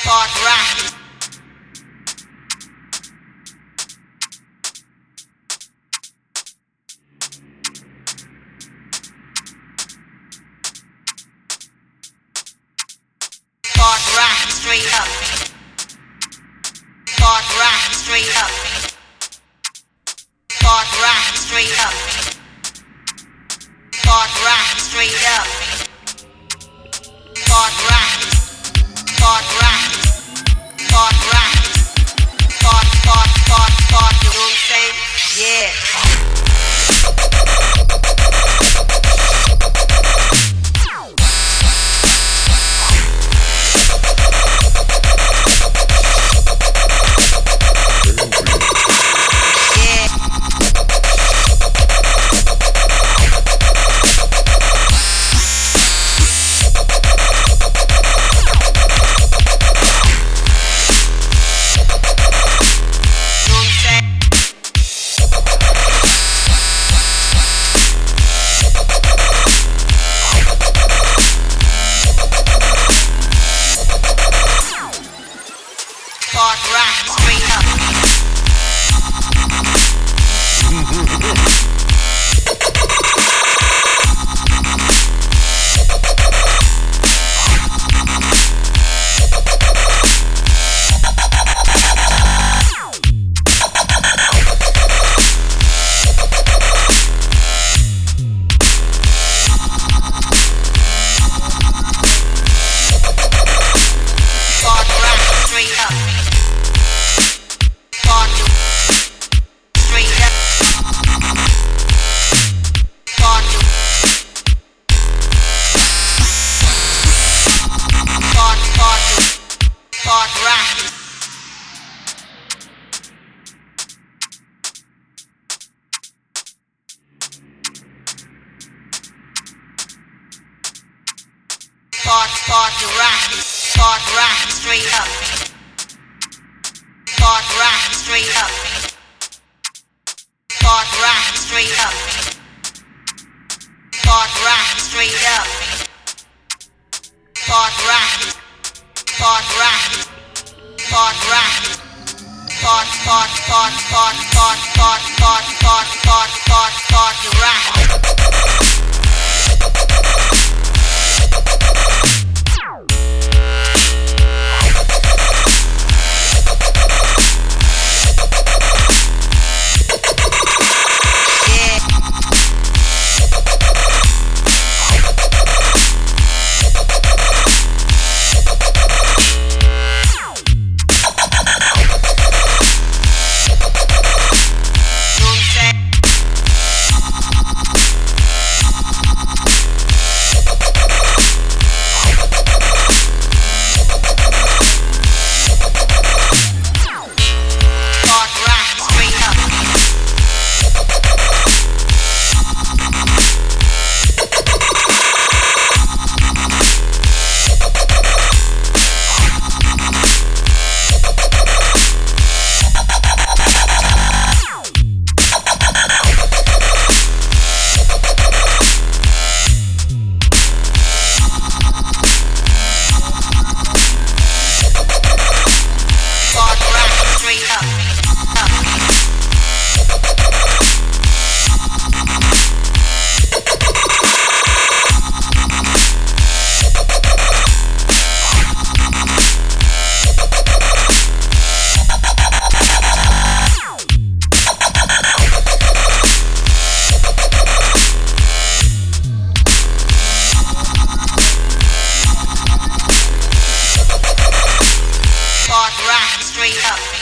Park rock. Park rock straight up. Park rock straight up. Park rock straight up. Park rock straight up. Park rock. Park rock. Park rock. Park, you know what I'm saying? Yeah. Park rock straight up. Park rock. Park rock. Park rock straight up. Park rock straight up. Park rock straight up. Park rock straight up. Park rock. Park rock. Park rock. Park rock. Park rock straight up.